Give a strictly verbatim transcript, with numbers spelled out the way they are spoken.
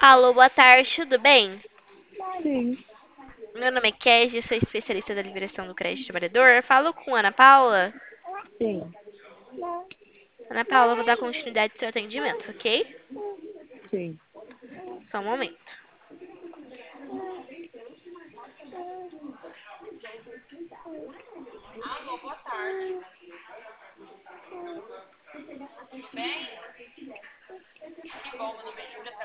Alô, boa tarde, tudo bem? Sim, Meu nome é Kézia, sou especialista da liberação do crédito trabalhador. Falo com Ana Paula. sim, Ana Paula, eu vou dar continuidade ao seu atendimento, ok? sim. Só um momento.